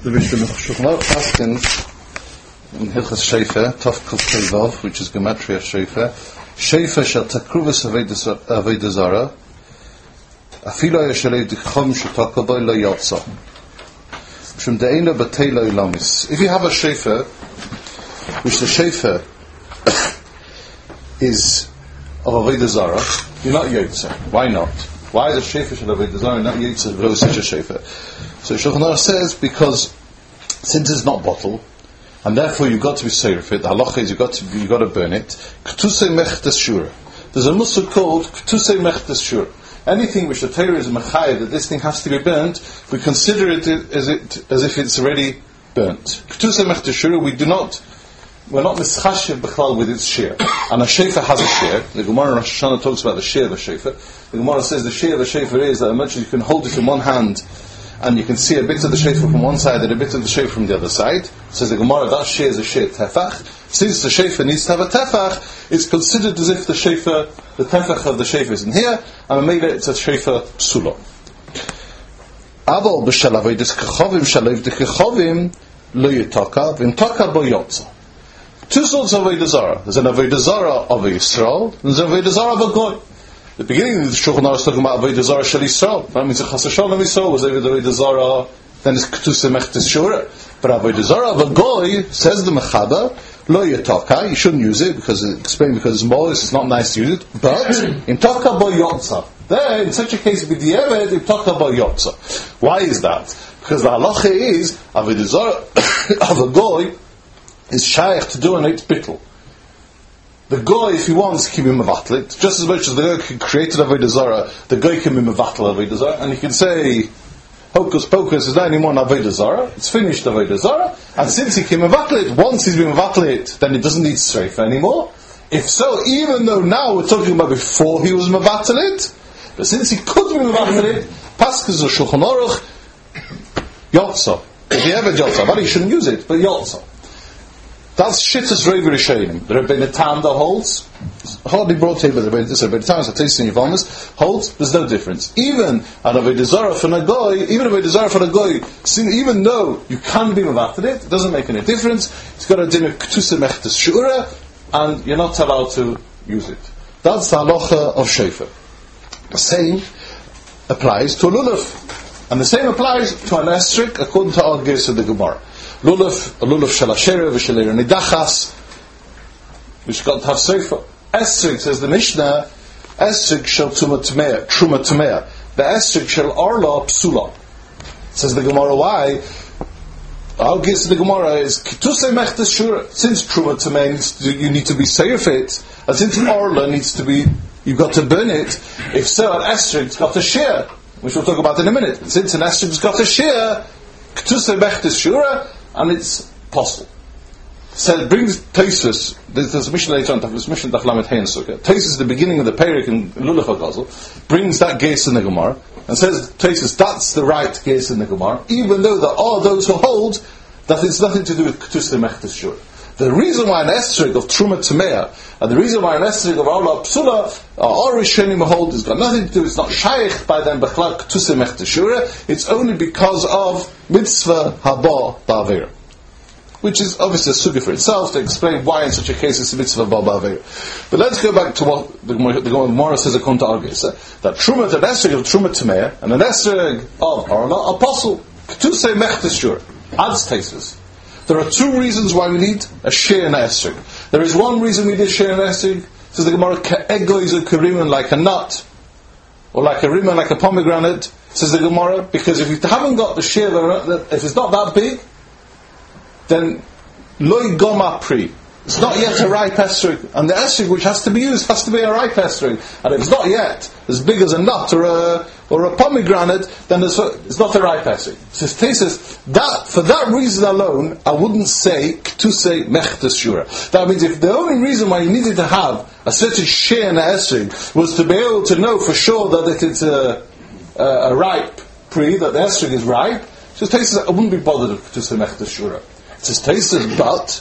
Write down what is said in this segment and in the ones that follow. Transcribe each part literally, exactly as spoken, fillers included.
The Mishnah Shulchan Aruch Paskins in Hilchas Sheifa, Tov Kuf Tevov, which is Gematria Sheifa, Sheifa shel takruvas avodah zara, afilo yeshalev dichom shetaka bo lo yotza. From de'ena b'tei lo ilamis. If you have a Sheifa, which the Sheifa is of avodah zara, you're not yotza. Why not? Why is a Sheifa shel avodah zara not yotza below such a Sheifa? So Shulchan Aruch says because since it's not bottle, and therefore you've got to be seirif it. The halacha is you've got to you got to burn it. K'tusei mechtes shura. There's a musar called k'tusei mechtes shura. Anything which the Torah is mechayev that this thing has to be burnt, we consider it as it as if it's already burnt. K'tusei mechtes shura. We do not. We're not mischashev b'chlal with its shear. And a shefer has a shear. The Gemara in Rosh Hashanah talks about the shear of a shefer. The Gemara says the shear of a shefer is that much you can hold it in one hand, and you can see a bit of the shefer from one side and a bit of the shefer from the other side. Says the Gemara, that shefer is a shefer tefach. Since the shefer needs to have a tefach, it's considered as if the shefer, the tefach of the shefer is in here, and maybe it's a shefer psula. Aval b'shel avodas kechovim shel avodas kechovim lo yitaka v'imtaka bo yotza. Two sorts of avodah zara. There's an avodah zara of a Yisrael, and there's an avodah zara of a goy. The beginning of the Shulchan Aruch is talking about avodah zara shel Yisrael. That means a chas v'shalom Yisrael was over the avodah zara. Then it's k'tusei mechtes shura. But avodah zara of a goy, says the Mechaber, lo yitaka. You shouldn't use it because it's explained because it's moist. It's not nice to use it. But imtaka bo yotza. There, in such a case, b'di'evet imtaka bo yotza. Why is that? Because the halacha is avodah zara of a goy is shaykh to do an eight bittul. The guy, if he wants, can be mevatlit. Just as much as the guy created avodah zara, the guy can be mevatl avodah zara, and he can say, hocus pocus is not anymore avodah zara. It's finished avodah zara, and since he can mevatlit, once he's been mevatlit, then he doesn't need streifa anymore. If so, even though now we're talking about before he was mevatlit, but since he could be mevatlit, paskas or Shulchan Aruch yotza. If he ever yotza, but he shouldn't use it, but yotza. That's shittas Rei Rishonim. The Rebbeinu Tam that holds, hardly brought here, but the Rebbeinu Tam, so tasting your vomits, holds, there's no difference. Even an avodah zara for a goy, even avodah zara for a goy, even though you can be mevatel it, it doesn't make any difference. It's got a din of k'tusei mechtes shura, and you're not allowed to use it. That's the halacha of shefer. The same applies to a lulav, and the same applies to an esrik according to our gears of the Gemara. Lulav, a lulav shel asherah v'shel nidachas, which got to have sefer. Esrik, says the Mishnah, esrik shel truma tmeya, truma tmeya. The esrik shel arla psula. Says the Gemara, why? Our guess the Gemara is k'tusei mechtes shura. Since truma tmeya needs to, you need to be seifet, and since arla needs to be, you've got to burn it. If so, an esrik's got a shear, which we'll talk about in a minute. Since an esrik's got a shear, k'tusei mechtes shura, and it's possible. So it brings Tosfos. There's a mission later on. This mission Dachlamet Hein Sukkah. Tosfos, the beginning of the Perek in Lulav HaGazel, brings that case in the Gemara and says, Tosfos, that's the right case in the Gemara, even though there are those who hold that it's nothing to do with K'tusei Mechtes Shura. The reason why an esrig of Truma Tmeya and the reason why an esrig of Arla Psula are Rishonim hold has got nothing to do. It's not shaykh by them B'chlal K'tusei Mechtes Shura. It's only because of Mitzvah Haba Ba'avera, which is obviously a sugya for itself to explain why in such a case it's a Mitzvah Haba Ba'avera. But let's go back to what the Gemara says according to Argesa, that Truma, an esrig of Truma Tmeya and an esrig of Arla Apostle K'tusei Mechtes Shura. Adds Tosfos. There are two reasons why we need a shear and a esrig. There is one reason we need a shear and a esrig. Says the Gemara, ka'egoiz or kariman, like a nut, or like a riman, like a pomegranate. Says the Gemara, because if you haven't got the shear, if it's not that big, then loy goma pri. It's not yet a ripe esrig, and the esrig which has to be used has to be a ripe esrig. And if it's not yet as big as a nut or a or a pomegranate, then it's, it's not a ripe esrig. So it says that for that reason alone, I wouldn't say k'tusei mechtes shura. That means if the only reason why you needed to have a certain shear in a esrig was to be able to know for sure that it's a, a, a ripe pri, that the esrig is ripe, so it says I wouldn't be bothered with k'tusei mechtes shura. It says but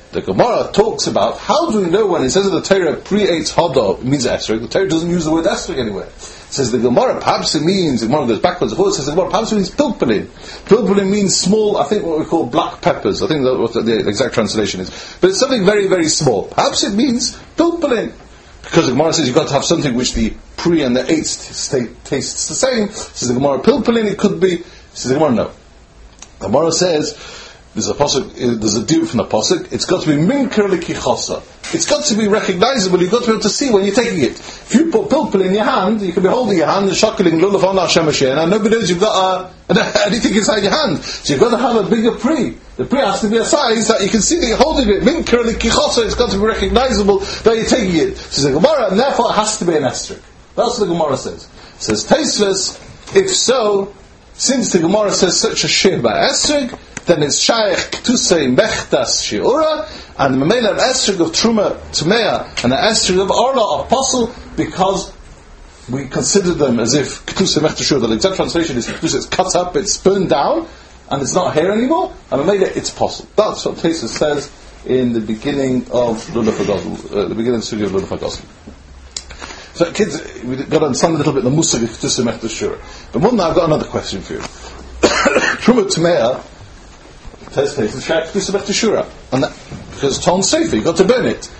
The Gemara talks about how do we know when it says in the Torah pre-eitz hada, it means esrog. The Torah doesn't use the word esrog anywhere. It says the Gemara, perhaps it means, the Gemara goes backwards, it says the Gemara, perhaps it means pilpulin. Pilpulin means small, I think what we call black peppers. I think that's what the exact translation is. But it's something very, very small. Perhaps it means pilpulin. Because the Gemara says you've got to have something which the pre and the eitz t- tastes the same. Says the Gemara, pilpulin, it could be. Says the Gemara, no. The Gemara says, there's a pasuk, there's a diuk from the pasuk. It's got to be minker likichasa. It's got to be recognizable. You've got to be able to see when you're taking it. If you put pilpul in your hand, you can be holding your hand and shuckling lulav on Hashem Hashem, and nobody knows you've got uh, anything inside your hand. So you've got to have a bigger pre. The pre has to be a size that you can see that you're holding it. Minker likichasa. It's got to be recognizable that you're taking it. So the Gemara, and therefore it has to be an estrik. That's what the Gemara says. It says Tosfos. If so, since the Gemara says such a shir by estrik, then it's shaykh to say mechtas shiura, and the memela of esrog of truma tmeya and the esrog of orla of apostle, because we consider them as if k'tusay mechtas shiura. The exact translation is k'tusay, it's cut up, it's burned down, and it's not here anymore. And memela, it's apostle. That's what Tosfos says in the beginning of Lulav HaGazul, uh, the beginning of the study of Lulav HaGazul. So, kids, we've got to understand a little bit the musag of k'tusay mechtas shiura. But one now, I've got another question for you. Truma tmeya. Test case is shaykh to sebech teshura, and that because ton sefer, you got to burn it.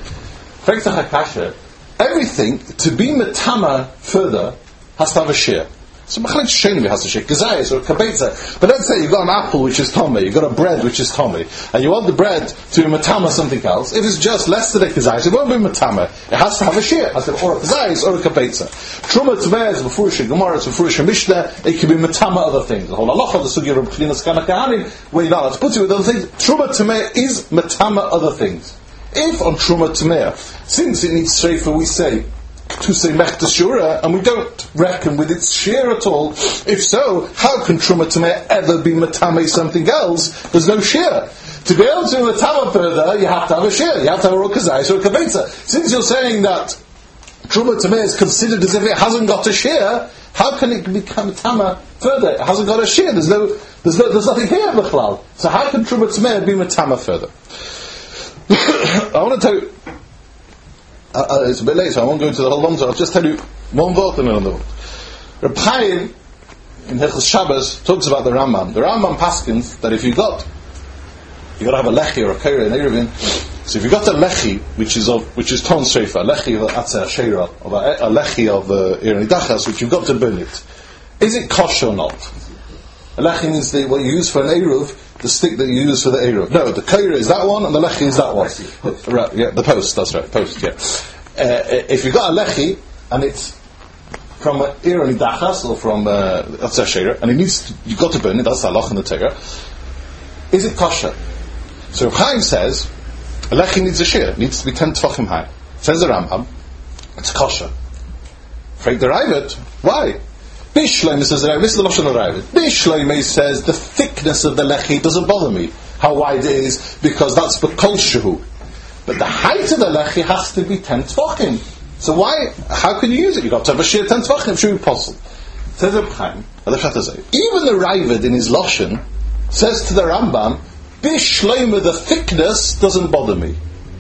Everything to be metama further has to have a shear. So machlek shenim has to shear gazayis or kabetza. But let's say you've got an apple which is tommy, you've got a bread which is tommy, and you want the bread to be metama something else. If it's just less than a gazayis, it won't be metama. It has to have a shear. It has to have or a gazayis or a kabetza. Truma tmei is before she gemara, it's before she mishnah. It can be metama other things. The whole halacha of the sugya of Chlinas Kana Kahanim, where you're not allowed to put it with other things. Truma tmei is metama other things. If on truma tmei, since it needs shrefa, we say to say mechtas shura, and we don't reckon with its shear at all. If so, how can truma tmei ever be matame something else? There's no shear. To be able to matama further, you have to have a shear. You have to have a rokazais or a kabetza. Since you're saying that truma tmei is considered as if it hasn't got a shear, how can it become matama further? It hasn't got a shear. There's no, there's no, there's nothing here, b'chlal. So how can truma tmei be matama further? I want to tell you. Uh, uh, it's a bit late, so I won't go into the whole long time. I'll just tell you one word and another word. Reb Chaim in Hilchos Shabbos talks about the Rambam. The Rambam paskins that if you got, you got to have a lechi or a kaira in Erevin. So if you got a lechi, which is of which is ton shreifa, a lechi of atzah sheira, of a, a lechi of the Irani Dachas, which you've got to burn it, is it kosher or not? A lechi means the, what you use for an eruv, the stick that you use for the eruv. No, the kaira is that one, and the lechi is that one. Right, yeah, the post. That's right, post. Yeah. Uh, if you got a lechi and it's from an Irani Dachas or from atzah sheira, and it needs, to, you've got to burn it. That's the halach in the Torah. Is it kosher? So Chaim says a lechi needs a shear. It needs to be ten tefachim high. Says the Rambam, it's kosher. Frag the Ravid, why? Bishleim says the Ravid. This is the lashon of the Ravid. Bishleim says the thickness of the lechi doesn't bother me. How wide it is, because that's b'kol shehu. But the height of the lechi has to be ten tefachim. So why? How can you use it? You got to have a shear ten tefachim. Should be possible. Says the Chaim. Even the Ravid in his lashon says to the Rambam, Bishleim, the thickness doesn't bother me.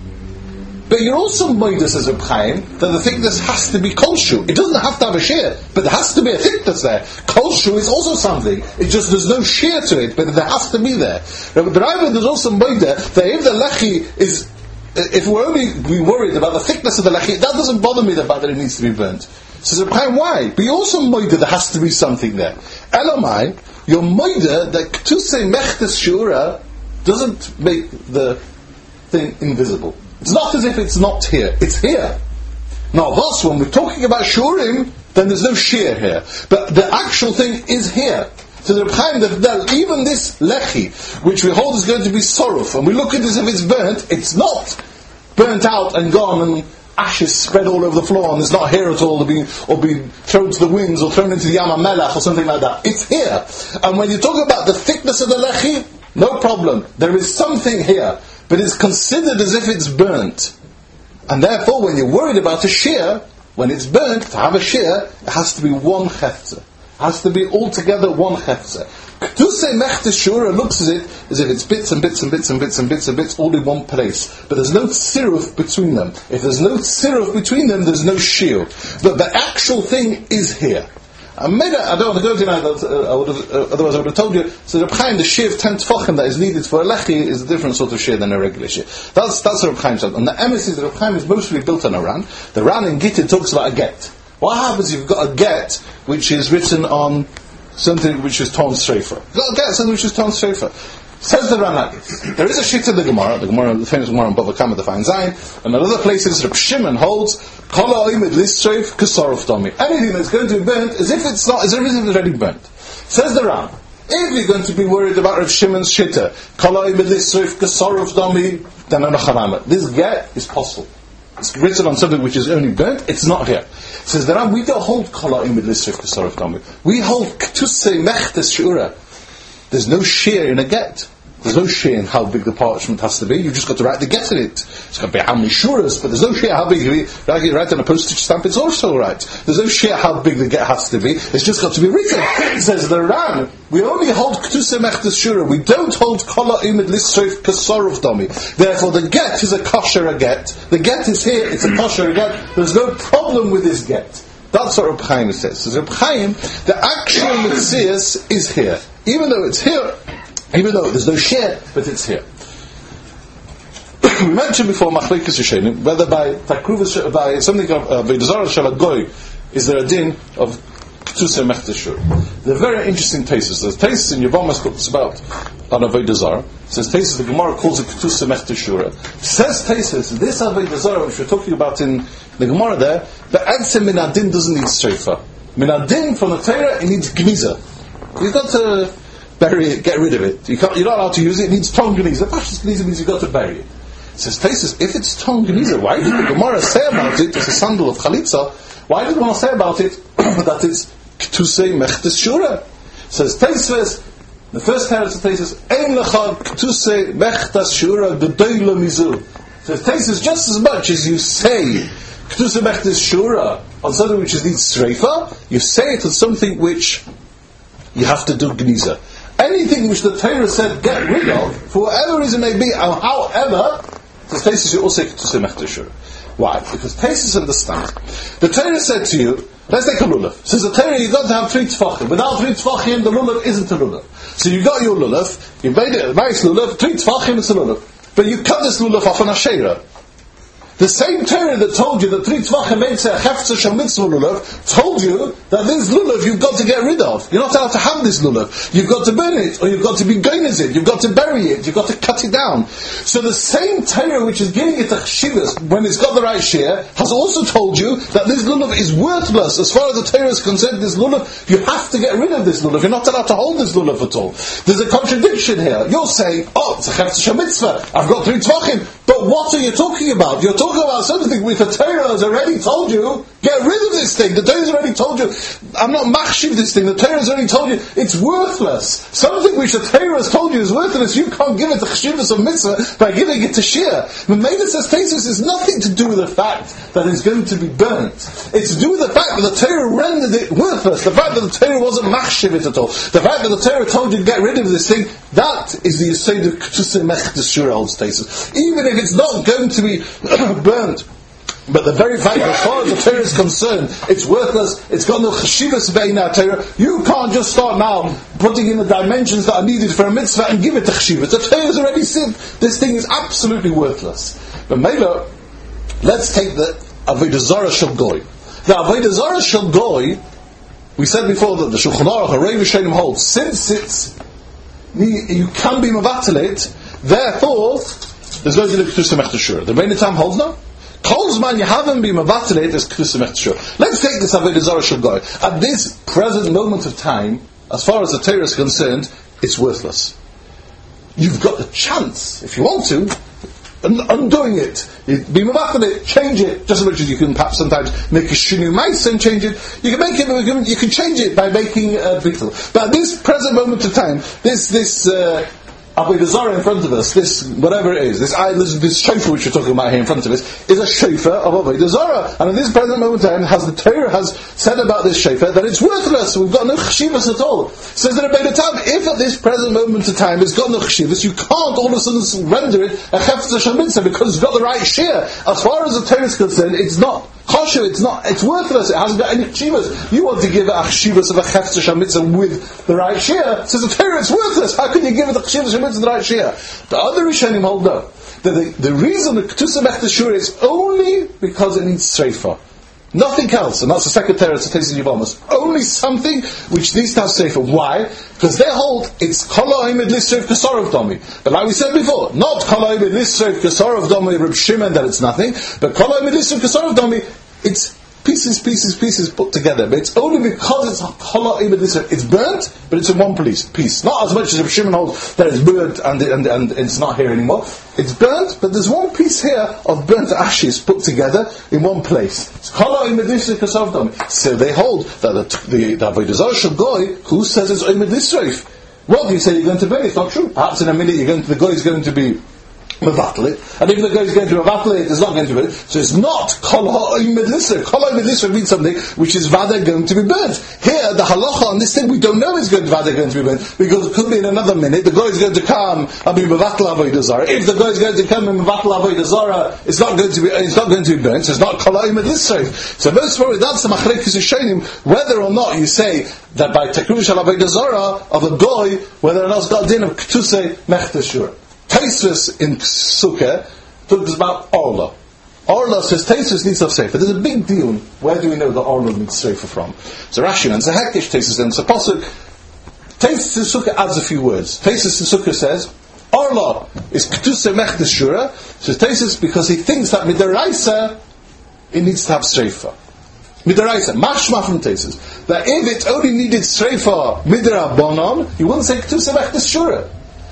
But you're also moidus as a Chaim that the thickness has to be kolshu. It doesn't have to have a shear, but there has to be a thickness there. Kolshu is also something. It just there's no shear to it, but there has to be there. Now, the Ravid is also moidus that if the lechi is, if we're only be worried about the thickness of the lechi, that doesn't bother me the fact that it needs to be burnt. Says Reb Chaim, why? But you also moidus there has to be something there. Elamai, you're moidus that to say mechtes shura doesn't make the thing invisible. It's not as if it's not here. It's here. Now, thus, when we're talking about shurim, then there's no shear here. But the actual thing is here. So the Reb Chaim, that even this lechi, which we hold is going to be soruf, and we look at it as if it's burnt, it's not burnt out and gone and ashes spread all over the floor and it's not here at all, or being, or being thrown to the winds or thrown into the Yam HaMelech or something like that. It's here. And when you talk about the thickness of the lechi, no problem. There is something here. But it's considered as if it's burnt. And therefore, when you're worried about a shear, when it's burnt, to have a shear, it has to be one chefza. It has to be altogether one chefza. Ktuse Mechtes Shura looks at it as if it's bits and bits and bits and bits and bits and bits all in one place. But there's no tziruf between them. If there's no tziruf between them, there's no shiur. But the actual thing is here. I made a, I don't want to go into that, uh, I would have, uh, otherwise I would have told you. So Reb Chaim, the shear of ten tefachim that is needed for a lechi is a different sort of shear than a regular shear. That's that's what Reb Chaim said. And the emes is that Reb Chaim is mostly built on a ran. The ran in Gittin talks about a get. What happens if you've got a get which is written on something which is torn streifer? You've got a get something which is torn streifer. Says the Ran like this. There is a shit in the Gemara, the Gemara, the famous Gemara on Bava Kama, the Fine Zayin, and in other places Reb Shimon holds Kol ha'oimid listreif k'sorov domi. Anything that's going to be burnt, as if it's not, as if it's already burnt. Says the Ran, if you're going to be worried about Reb Shimon's shitta, Kol ha'oimid listreif k'sorov domi, then I'm not. This get is possible. It's written on something which is only burnt. It's not here. Says the Ran, we don't hold Kol ha'oimid listreif k'sorov domi. We hold k'tusei mechtes shura. There's no shear in a get. There's no shear in how big the parchment has to be. You've just got to write the get in it. It's got to be how many shuras, but there's no shear how big. If you write on a postage stamp, it's also right. There's no shear how big the get has to be. It's just got to be written. It says the Ran, we only hold ktuse mechtes shura. We don't hold kola imid listreif kasorov domi. Therefore, the get is a kosher a get. The get is here. It's a kosher a get. There's no problem with this get. That's what Reb Chaim says. So Reb Chaim, the actual Metzias is here. Even though it's here, even though there's no share, but it's here. We mentioned before Machlekes Rishonim, whether by Takruvas, by something of Veidazara Shalagoy, is there a din of Ktuse Mechtes Shura. They're very interesting tastes. There's tastes in Yevamos talks about on Veidazara. It says tastes, the Gemara calls it Ktuse Mechtes Shura. Says tastes, this Veidazara, which we're talking about in the Gemara there, the Adse Minadin doesn't need streifa. Minadin from the Torah, it needs Gniza. You've got to bury it, get rid of it. You can't, you're not allowed to use it, it needs Tom Geniza. Pashas Geniza means you've got to bury it. It says, Taisus, if it's Tom Geniza, why did the Gemara say about it, it's a sandal of Chalitza, why did the Gemara say about it that it's Ktuse Mechtes Shura? It says, Taisus, the first teretz of Taisus, Ein Lecha Ktuse Mechtes Shura G'doyla Mizu. It says, Taisus, just as much as you say Ktuse Mechtes Shura on something which needs Streifa, you say it on something which you have to do Gniza. Anything which the Torah said get rid of, for whatever reason it may be, or however, the Taisus you also to say Mechtes Shura. Why? Because Taisus understands. The Torah said to you, let's take a lulav. Says the Torah you've got to have three tefachim. Without three tefachim, the lulav isn't a lulav. So you got your lulav, you made it a nice lulav, three tefachim it's a lulav. But you cut this lulav off on a sheira. The same Torah that told you that three tvachim makes a hefzer shel mitzvah lulav told you that this lulav you've got to get rid of. You're not allowed to have this lulav. You've got to burn it, or you've got to be goynez it. You've got to bury it. You've got to cut it down. So the same Torah which is giving it a chshivas when it's got the right shear has also told you that this lulav is worthless. As far as the Torah is concerned, this lulav you have to get rid of this lulav. You're not allowed to hold this lulav at all. There's a contradiction here. You're saying, oh, it's a hefzer shel mitzvah. I've got three tvachim. But what are you talking about? You're talking about something which the Torah has already told you, get rid of this thing. The Torah has already told you, I'm not machshiv this thing. The Torah has already told you, it's worthless. Something which the Torah has told you is worthless, you can't give it the chshivas of mitzvah by giving it to shir. Mamela says, Taisus is nothing to do with the fact that it's going to be burnt. It's to do with the fact that the Torah rendered it worthless. The fact that the Torah wasn't machshiv it at all. The fact that the Torah told you to get rid of this thing, that is the yesod of Ktuse Mechtes Shura holds Taisus. Even if it's not going to be burnt, but the very fact that as far as the Torah is concerned, it's worthless, it's got no chashivas be'inah Torah, you can't just start now putting in the dimensions that are needed for a mitzvah and give it to chashivas. The Torah has already said this thing is absolutely worthless. But Mela, let's take the Avodah Zarah Shel Goy. The Avodah Zarah Shel Goy, we said before that the Shulchan Aruch, Harei Rishonim holds, since it's, you can be mavatelit, therefore, there's going to be Ktuse Mechtes Shura. The Rebbeinu Tam holds no. Kolzman you haven't been mavatelit as Ktuse Mechtes Shura. Let's take this Avodah Zarah Shel Goy. At this present moment of time, as far as the Torah is concerned, it's worthless. You've got the chance, if you want to, un- undoing it. You be mavatelit, change it, just as much as you can perhaps sometimes make a shinu mice and change it. You can make it, you can change it by making a bittul. But at this present moment of time, this, this, uh, Avodah Zarah in front of us, this, whatever it is, this, this, this shofar which we're talking about here in front of us, is a shofar of Avodah Zarah. And in this present moment in time, has the Torah has said about this shofar that it's worthless, we've got no chshivas at all. It says that Rebbeinu Tam, if at this present moment in time it's got no chshivas, you can't all of a sudden render it a chefetz Hashem mitzvah because it's got the right shir. As far as the Torah is concerned, it's not choshev, it's not, it's worthless, it hasn't got any chshivas. You want to give it a chshivas of a chefetz Hashem mitzvah with the right shir. Says the Torah, it's worthless. How can you give it the chshivas Hashem mitzvah the right shir? The other Rishonim hold up that the, the reason the Ketusah Mechta Shura is only because it needs Sreifa. Nothing else, and that's the second Torah to Tesis Yevamos. Only something which needs to have Sreifa. Why? Because they hold it's Kol Ha'imid Lisrev Kesarov Domi. But like we said before, not Kol Ha'imid Lisrev Kesarov Domi Reb Shimon that it's nothing, but Kol Ha'imid Lisrev Kesarov Domi, it's pieces, pieces, pieces put together. But it's only because it's Kol Ha'imid Lisrev. It's burnt, but it's in one piece. piece. Not as much as Reb Shimon holds that it's burnt and, and, and it's not here anymore. It's burnt, but there's one piece here of burnt ashes put together in one place. So they hold that the, the, the Avodah Zarah Shel Goy, who says it's Oimid Lisreif. What do you say you're going to burn? It's not true. Perhaps in a minute you're going to, the Goy is going to be mevatel it, and if the guy is going to mevatel it, it's not going to be burnt. So it's not kol ha'imid lisra. Kol ha'imid lisra means something which is vada going to be burnt. Here, the halacha on this thing, we don't know is going to vada going to be burnt, because it could be in another minute, the guy is going to come and be mevatel avodah zarah. If the guy is going to come and mevatel avodah zarah, it's not going to be, it's not going to be burnt, so it's not kol ha'imid lisra. So most probably, that's the machlekes Rishonim, whether or not you say that by tekun shel avodah zarah of a goy, whether or not it's got a din of k'tusei mechta shura. Taisvus in Sukkah talks about Orla. Orla says Taisvus needs of Sefer. There's a big deal. Where do we know that Orla needs Sefer from? So Rashi and Zahekish, Taisvus and Sapasuk. Taisvus in Sukkah adds a few words. Taisvus in Sukkah says Orla is K'tusei Mechdes Shura. So Taisvus because he thinks that Midaraisa it needs to have Sefer. Midaraisa, mashma from Taisvus. That if it only needed Sefer Midara Bonon, you wouldn't say K'tusei Mechdes Shura.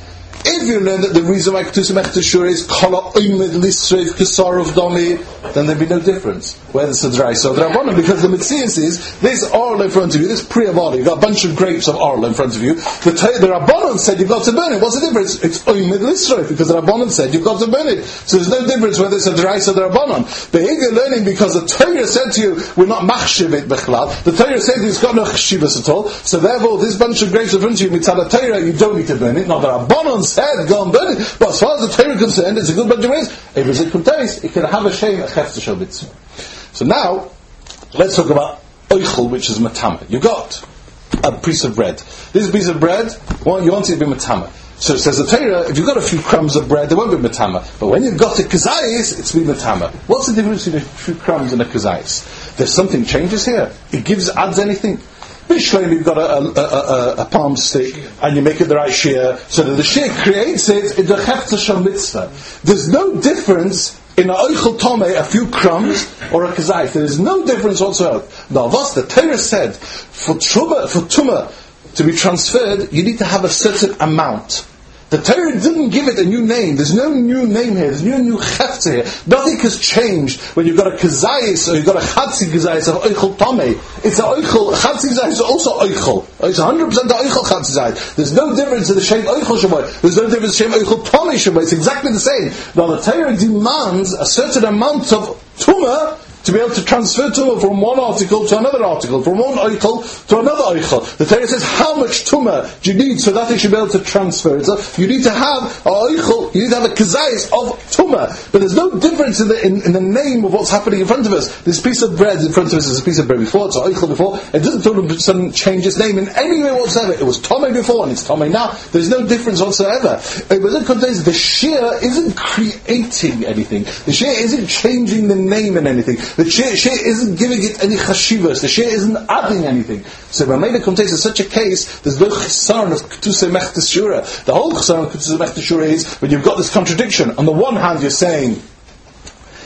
If you learn that the reason why K'tusei Mechta Shura is Kol Ha'imid Lisrev Kesarov Domi, then there'd be no difference whether it's a D'Oraisa or D'Rabbanan, because the Metzias is this Orla in front of you, this Pri Avada, you've got a bunch of grapes of Orla in front of you. The, the Rabbanan said you've got to burn it. What's the difference? It's Ha'imid Lisrev, because the Rabbanan said you've got to burn it. So there's no difference whether it's a D'Oraisa or D'Rabbanan. But if you're learning because the Torah said to you, we're not Machshiv it Bechlal, the Torah said it's got no Chshivas at all, so therefore this bunch of grapes in front of you, Mitzad Torah, you don't need to burn it. Now the Rabbanan said, go and burn it. But as far as the Torah is concerned, it's a good bunch of ways. If it's a kuntais, it can have a shame, a chefta shel mitzvah. So now, let's talk about oichel, which is matama. You've got a piece of bread. This piece of bread, well, you want it to be matama. So it says the Torah, if you've got a few crumbs of bread, there won't be matama. But when you've got a kazayis, it's be matama. What's the difference between a few crumbs and a kazayis? There's something changes here. It gives, adds anything. Bishleim, you've got a, a, a, a palm stick, and you make it the right shear, so that the shear creates it in the chefta shel mitzvah. There's no difference in a oichel tomei, a few crumbs, or a kazayis. There is no difference whatsoever. Now, what the Torah said, for truma, for tumah to be transferred, you need to have a certain amount. The Torah didn't give it a new name. There's no new name here. There's no new chefta here. Nothing has changed when you've got a kazayis or you've got a chatzi kazayis of oichel tomei. It's a oichel, chatzi kazayis is also oichel. It's one hundred percent the oichel chatzi kazayis. There's no difference in the shem oichel shemay. There's no difference in the shem oichel tomei shemay. It's exactly the same. Now the Torah demands a certain amount of tumah to be able to transfer tumah from one article to another article, from one oichel to another oichel. The Torah says how much tumah do you need so that you should be able to transfer it. So you need to have a oichel, you need to have a kazayis of tumah. But there's no difference in the, in, in the name of what's happening in front of us. This piece of bread in front of us is a piece of bread before, it's a oichel before. It doesn't all of a sudden change its name in any way whatsoever. It was tomei before and it's tomei now. There's no difference whatsoever. It wasn't contains the shear isn't creating anything. The shear isn't changing the name in anything. The shear, shear isn't giving it any chashivas. The shear isn't adding anything. So when Mamela contains in such a case, there's no chesaron of K'tusei Mechtes Shura. The whole chesaron of K'tusei Mechtes Shura is when you've got this contradiction. On the one hand, you're saying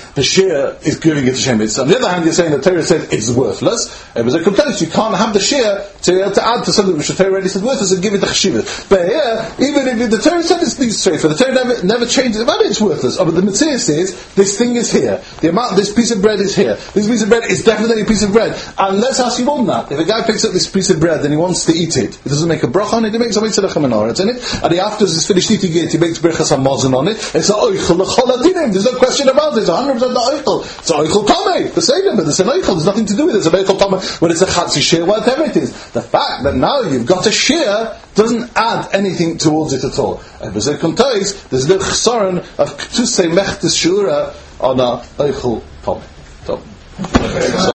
the share is giving it to Shemitz. On the other hand, you're saying the Torah said it's worthless. It was a complaint. You can't have the share to, to add to something which the Torah already said worthless and give it the cheshivah. But here, even if the Torah said it's these straight, for the Torah never, never changes about it, it's worthless. Oh, but the Mitzvah says this thing is here. The amount, this piece of bread is here. This piece of bread is definitely a piece of bread. And let's ask you on that. If a guy picks up this piece of bread and he wants to eat it, it doesn't make a bracha on it. He makes a mitzvah menorah in it, and he after he's finished eating it, he makes berachas hamazon on it. It's a oichel l'chol adinim. There's no question about it. It's one hundred percent the oichel. It's a oichel tamei. The same, but it's an oichel. There's nothing to do with it. It's a oichel tamei when it's a chatzi share, whatever it is. The fact that now you've got a share doesn't add anything towards it at all. And there's no chsaron of ktusei mechtes shura on a oichel tamei.